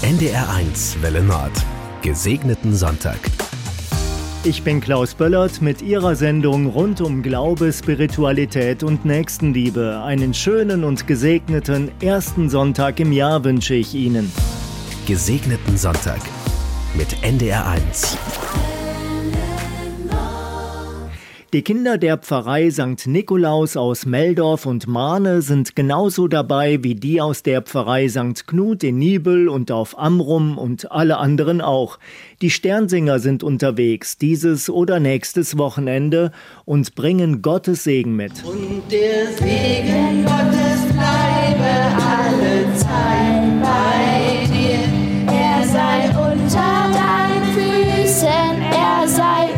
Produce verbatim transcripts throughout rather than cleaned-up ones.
N D R eins Welle Nord. Gesegneten Sonntag. Ich bin Klaus Böllert mit Ihrer Sendung rund um Glaube, Spiritualität und Nächstenliebe. Einen schönen und gesegneten ersten Sonntag im Jahr wünsche ich Ihnen. Gesegneten Sonntag mit N D R eins. Die Kinder der Pfarrei Sankt Nikolaus aus Meldorf und Mahne sind genauso dabei wie die aus der Pfarrei Sankt Knut in Niebüll und auf Amrum und alle anderen auch. Die Sternsinger sind unterwegs, dieses oder nächstes Wochenende, und bringen Gottes Segen mit. Und der Segen Gottes bleibe alle Zeit bei dir. Er sei unter deinen Füßen, er sei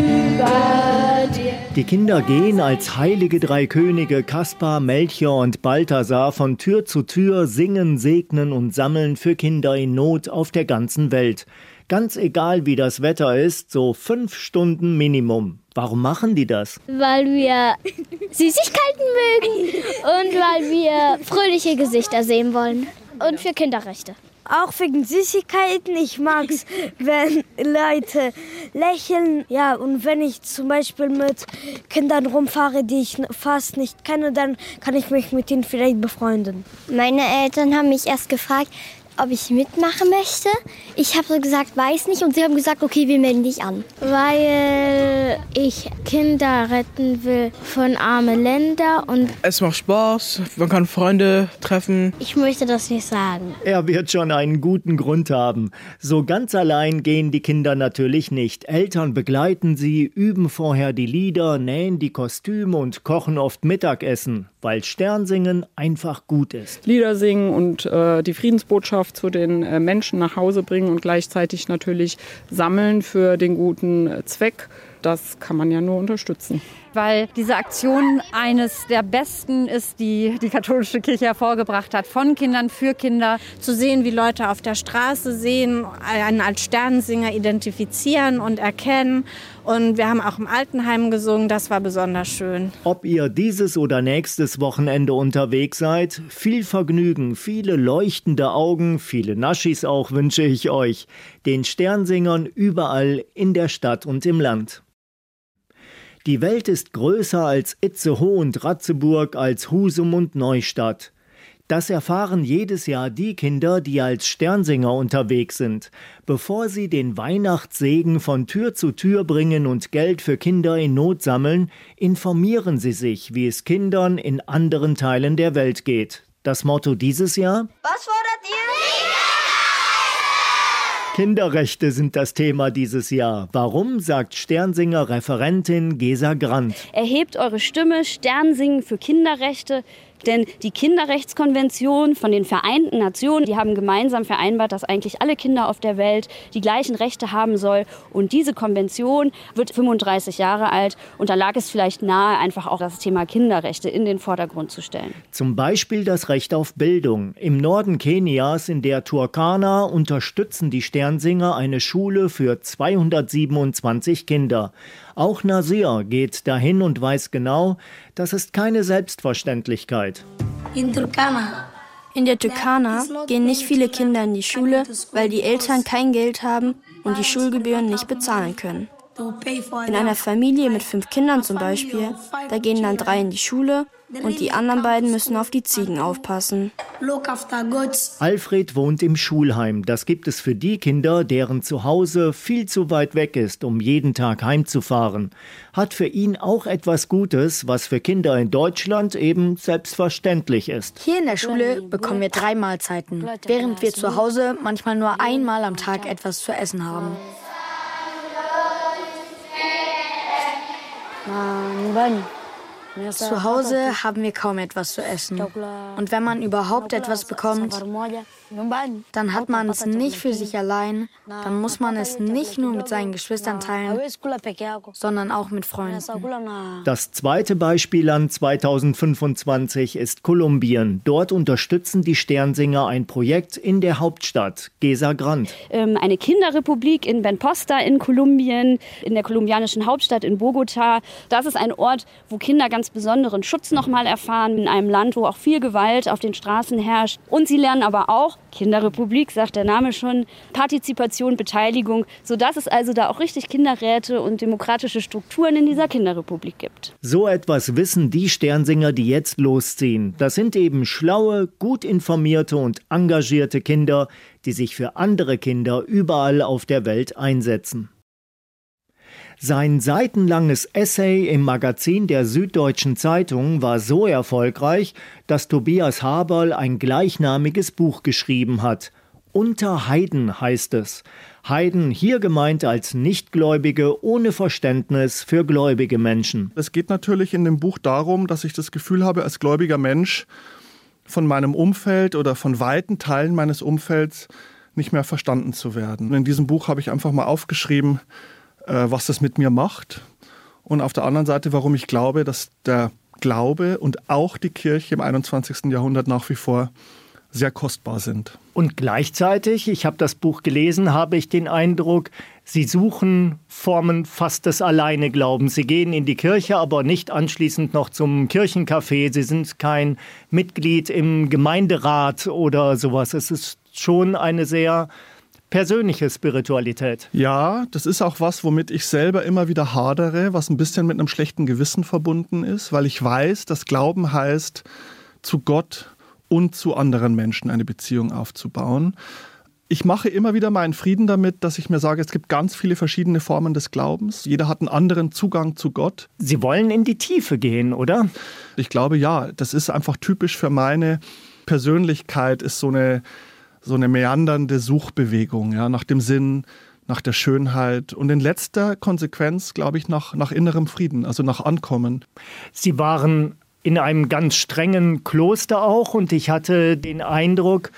über dir. Die Kinder gehen als heilige drei Könige Kaspar, Melchior und Balthasar von Tür zu Tür, singen, segnen und sammeln für Kinder in Not auf der ganzen Welt. Ganz egal, wie das Wetter ist, so fünf Stunden Minimum. Warum machen die das? Weil wir Süßigkeiten mögen und weil wir fröhliche Gesichter sehen wollen. Und für Kinderrechte. Auch wegen Süßigkeiten. Ich mag's, wenn Leute lächeln. Ja, und wenn ich zum Beispiel mit Kindern rumfahre, die ich fast nicht kenne, dann kann ich mich mit ihnen vielleicht befreunden. Meine Eltern haben mich erst gefragt, ob ich mitmachen möchte. Ich habe so gesagt, weiß nicht. Und sie haben gesagt, okay, wir melden dich an. Weil ich Kinder retten will von armen Ländern. Und es macht Spaß, man kann Freunde treffen. Ich möchte das nicht sagen. Er wird schon einen guten Grund haben. So ganz allein gehen die Kinder natürlich nicht. Eltern begleiten sie, üben vorher die Lieder, nähen die Kostüme und kochen oft Mittagessen, weil Sternsingen einfach gut ist. Lieder singen und äh, die Friedensbotschaft zu den äh, Menschen nach Hause bringen und gleichzeitig natürlich sammeln für den guten äh, Zweck. Das kann man ja nur unterstützen. Weil diese Aktion eines der besten ist, die die katholische Kirche hervorgebracht hat, von Kindern für Kinder. Zu sehen, wie Leute auf der Straße sehen, einen als Sternensinger identifizieren und erkennen. Und wir haben auch im Altenheim gesungen, das war besonders schön. Ob ihr dieses oder nächstes Wochenende unterwegs seid, viel Vergnügen, viele leuchtende Augen, viele Naschis auch wünsche ich euch. Den Sternsingern überall in der Stadt und im Land. Die Welt ist größer als Itzehoe und Ratzeburg, als Husum und Neustadt. Das erfahren jedes Jahr die Kinder, die als Sternsinger unterwegs sind. Bevor sie den Weihnachtssegen von Tür zu Tür bringen und Geld für Kinder in Not sammeln, informieren sie sich, wie es Kindern in anderen Teilen der Welt geht. Das Motto dieses Jahr? Was fordert ihr? Kinderrechte sind das Thema dieses Jahr. Warum, sagt Sternsinger-Referentin Gesa Grant. Erhebt eure Stimme, Sternsingen für Kinderrechte. Denn die Kinderrechtskonvention von den Vereinten Nationen, die haben gemeinsam vereinbart, dass eigentlich alle Kinder auf der Welt die gleichen Rechte haben sollen. Und diese Konvention wird fünfunddreißig Jahre alt. Und da lag es vielleicht nahe, einfach auch das Thema Kinderrechte in den Vordergrund zu stellen. Zum Beispiel das Recht auf Bildung. Im Norden Kenias, in der Turkana, unterstützen die Sternsinger eine Schule für zweihundertsiebenundzwanzig Kinder. Auch Nasir geht dahin und weiß genau, das ist keine Selbstverständlichkeit. In Turkana. In der Turkana gehen nicht viele Kinder in die Schule, weil die Eltern kein Geld haben und die Schulgebühren nicht bezahlen können. In einer Familie mit fünf Kindern zum Beispiel, da gehen dann drei in die Schule und die anderen beiden müssen auf die Ziegen aufpassen. Alfred wohnt im Schulheim. Das gibt es für die Kinder, deren Zuhause viel zu weit weg ist, um jeden Tag heimzufahren. Hat für ihn auch etwas Gutes, was für Kinder in Deutschland eben selbstverständlich ist. Hier in der Schule bekommen wir drei Mahlzeiten, während wir zu Hause manchmal nur einmal am Tag etwas zu essen haben. Zu Hause haben wir kaum etwas zu essen. Und wenn man überhaupt etwas bekommt, dann hat man es nicht für sich allein, dann muss man es nicht nur mit seinen Geschwistern teilen, sondern auch mit Freunden. Das zweite Beispielland zweitausendfünfundzwanzig ist Kolumbien. Dort unterstützen die Sternsinger ein Projekt in der Hauptstadt, Gesa Grant. Eine Kinderrepublik in Benposta in Kolumbien, in der kolumbianischen Hauptstadt in Bogota. Das ist ein Ort, wo Kinder ganz besonderen Schutz nochmal erfahren, in einem Land, wo auch viel Gewalt auf den Straßen herrscht. Und sie lernen aber auch, Kinderrepublik, sagt der Name schon, Partizipation, Beteiligung, sodass es also da auch richtig Kinderräte und demokratische Strukturen in dieser Kinderrepublik gibt. So etwas wissen die Sternsinger, die jetzt losziehen. Das sind eben schlaue, gut informierte und engagierte Kinder, die sich für andere Kinder überall auf der Welt einsetzen. Sein seitenlanges Essay im Magazin der Süddeutschen Zeitung war so erfolgreich, dass Tobias Haberl ein gleichnamiges Buch geschrieben hat. Unter Heiden heißt es. Heiden hier gemeint als Nichtgläubige ohne Verständnis für gläubige Menschen. Es geht natürlich in dem Buch darum, dass ich das Gefühl habe, als gläubiger Mensch von meinem Umfeld oder von weiten Teilen meines Umfelds nicht mehr verstanden zu werden. Und in diesem Buch habe ich einfach mal aufgeschrieben, was das mit mir macht und auf der anderen Seite, warum ich glaube, dass der Glaube und auch die Kirche im einundzwanzigsten Jahrhundert nach wie vor sehr kostbar sind. Und gleichzeitig, ich habe das Buch gelesen, habe ich den Eindruck, Sie suchen Formen fast des Alleineglaubens. Sie gehen in die Kirche, aber nicht anschließend noch zum Kirchencafé. Sie sind kein Mitglied im Gemeinderat oder sowas. Es ist schon eine sehr persönliche Spiritualität. Ja, das ist auch was, womit ich selber immer wieder hadere, was ein bisschen mit einem schlechten Gewissen verbunden ist, weil ich weiß, dass Glauben heißt, zu Gott und zu anderen Menschen eine Beziehung aufzubauen. Ich mache immer wieder meinen Frieden damit, dass ich mir sage, es gibt ganz viele verschiedene Formen des Glaubens. Jeder hat einen anderen Zugang zu Gott. Sie wollen in die Tiefe gehen, oder? Ich glaube, ja. Das ist einfach typisch für meine Persönlichkeit, ist so eine so eine meandernde Suchbewegung, ja, nach dem Sinn, nach der Schönheit und in letzter Konsequenz, glaube ich, nach, nach innerem Frieden, also nach Ankommen. Sie waren in einem ganz strengen Kloster auch und ich hatte den Eindruck,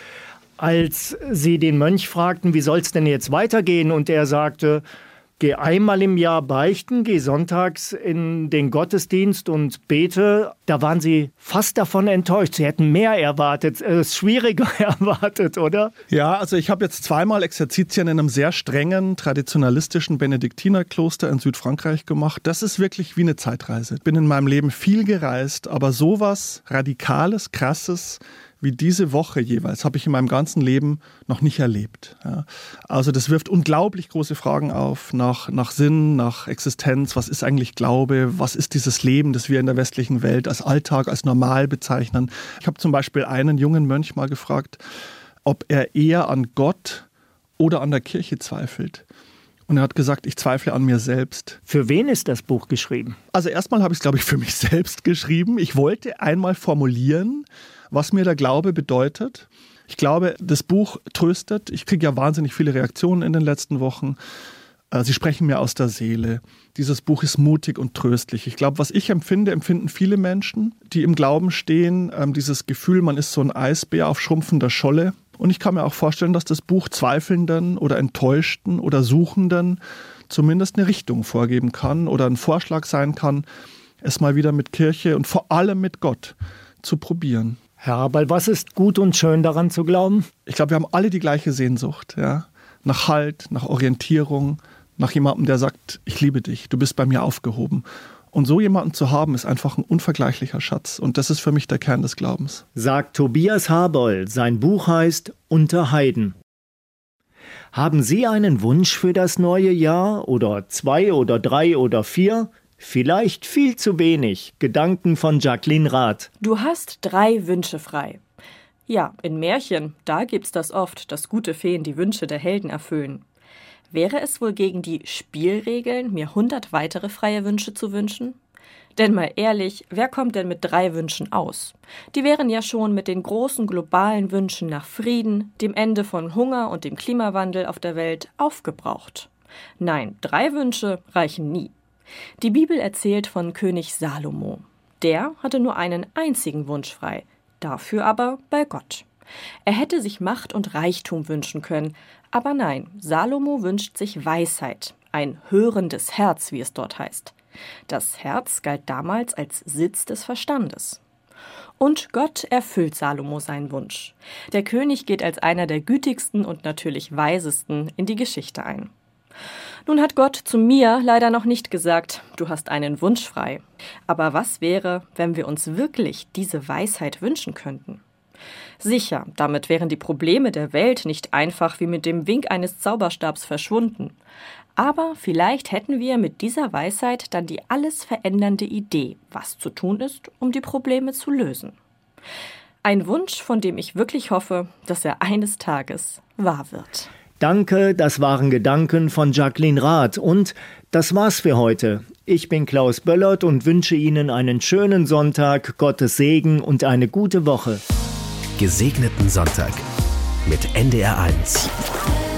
als Sie den Mönch fragten, wie soll es denn jetzt weitergehen? Und er sagte, geh einmal im Jahr beichten, geh sonntags in den Gottesdienst und bete. Da waren Sie fast davon enttäuscht. Sie hätten mehr erwartet, äh, schwieriger erwartet, oder? Ja, also ich habe jetzt zweimal Exerzitien in einem sehr strengen, traditionalistischen Benediktinerkloster in Südfrankreich gemacht. Das ist wirklich wie eine Zeitreise. Ich bin in meinem Leben viel gereist, aber sowas Radikales, Krasses wie diese Woche jeweils habe ich in meinem ganzen Leben noch nicht erlebt. Ja. Also das wirft unglaublich große Fragen auf nach, nach Sinn, nach Existenz. Was ist eigentlich Glaube? Was ist dieses Leben, das wir in der westlichen Welt als Alltag, als normal bezeichnen? Ich habe zum Beispiel einen jungen Mönch mal gefragt, ob er eher an Gott oder an der Kirche zweifelt. Und er hat gesagt, ich zweifle an mir selbst. Für wen ist das Buch geschrieben? Also erstmal habe ich es, glaube ich, für mich selbst geschrieben. Ich wollte einmal formulieren, was mir der Glaube bedeutet. Ich glaube, das Buch tröstet. Ich kriege ja wahnsinnig viele Reaktionen in den letzten Wochen. Sie sprechen mir aus der Seele. Dieses Buch ist mutig und tröstlich. Ich glaube, was ich empfinde, empfinden viele Menschen, die im Glauben stehen. Dieses Gefühl, man ist so ein Eisbär auf schrumpfender Scholle. Und ich kann mir auch vorstellen, dass das Buch Zweifelnden oder Enttäuschten oder Suchenden zumindest eine Richtung vorgeben kann oder ein Vorschlag sein kann, es mal wieder mit Kirche und vor allem mit Gott zu probieren. Herr Haberl, was ist gut und schön daran zu glauben? Ich glaube, wir haben alle die gleiche Sehnsucht, ja? Nach Halt, nach Orientierung, nach jemandem, der sagt, ich liebe dich, du bist bei mir aufgehoben. Und so jemanden zu haben, ist einfach ein unvergleichlicher Schatz. Und das ist für mich der Kern des Glaubens. Sagt Tobias Haberl. Sein Buch heißt Unter Heiden. Haben Sie einen Wunsch für das neue Jahr? Oder zwei oder drei oder vier? Vielleicht viel zu wenig. Gedanken von Jacqueline Rath. Du hast drei Wünsche frei. Ja, in Märchen, da gibt's das oft, dass gute Feen die Wünsche der Helden erfüllen. Wäre es wohl gegen die Spielregeln, mir hundert weitere freie Wünsche zu wünschen? Denn mal ehrlich, wer kommt denn mit drei Wünschen aus? Die wären ja schon mit den großen globalen Wünschen nach Frieden, dem Ende von Hunger und dem Klimawandel auf der Welt aufgebraucht. Nein, drei Wünsche reichen nie. Die Bibel erzählt von König Salomo. Der hatte nur einen einzigen Wunsch frei, dafür aber bei Gott. Er hätte sich Macht und Reichtum wünschen können, aber nein, Salomo wünscht sich Weisheit, ein hörendes Herz, wie es dort heißt. Das Herz galt damals als Sitz des Verstandes. Und Gott erfüllt Salomo seinen Wunsch. Der König geht als einer der gütigsten und natürlich weisesten in die Geschichte ein. Nun hat Gott zu mir leider noch nicht gesagt, du hast einen Wunsch frei. Aber was wäre, wenn wir uns wirklich diese Weisheit wünschen könnten? Sicher, damit wären die Probleme der Welt nicht einfach wie mit dem Wink eines Zauberstabs verschwunden. Aber vielleicht hätten wir mit dieser Weisheit dann die alles verändernde Idee, was zu tun ist, um die Probleme zu lösen. Ein Wunsch, von dem ich wirklich hoffe, dass er eines Tages wahr wird. Danke, das waren Gedanken von Jacqueline Rath und das war's für heute. Ich bin Klaus Böllert und wünsche Ihnen einen schönen Sonntag, Gottes Segen und eine gute Woche. Gesegneten Sonntag mit N D R eins.